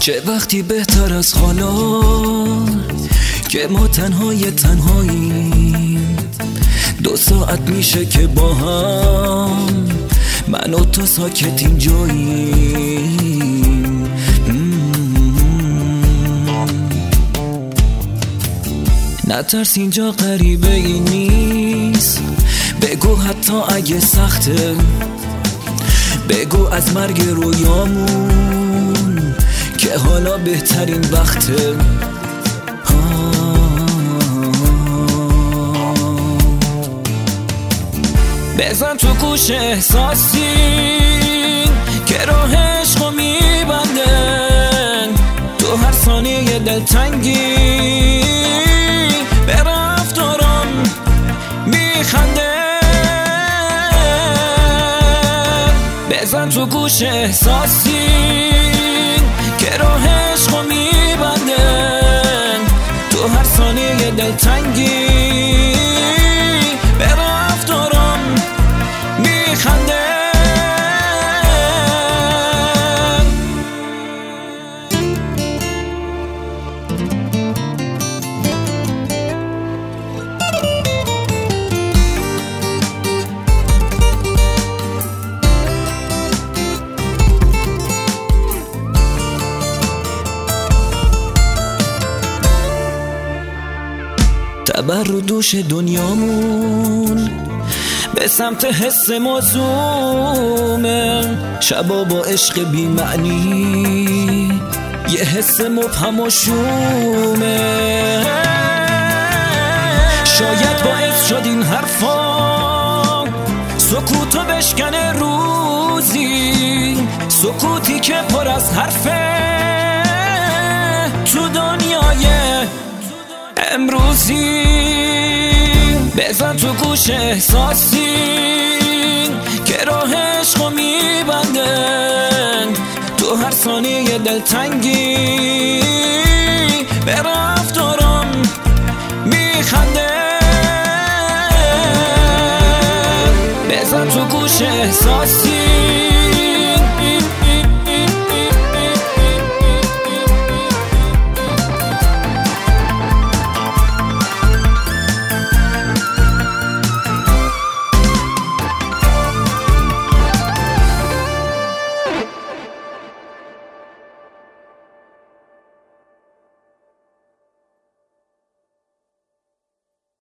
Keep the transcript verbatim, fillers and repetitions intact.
چه وقتی بهتر از حالا که ما تنهای تنهاییم. دو ساعت میشه که با هم من و تو ساکت اینجاییم. نترس اینجا غریبه ای نیست، بگو حتی اگه سخته، بگو از مرگ رویامون که حالا بهترین وقته. بزن تو گوش احساسی که راه عشقو میبندن، تو هر ثانیه دلتنگی به رفتارم میخنده. بزن تو گوش احساسی که راه عشقو میبندن، تو هر ثانیه دلتنگی به رفتارم میخنده. تبر رو دوش دنیامون به سمت حس موزومه، شبا با عشق بی معنی یه حس مبهم و شومه. شاید باعث شد این حرفا سکوتو بشکنه روزی، سکوتی که پر از حرفه تو دنیای امروزی. بزن تو گوش احساسی که راه عشقو میبندن، تو هر ثانیه دلتنگی به رفتارم میخنده. بزن تو گوش احساسی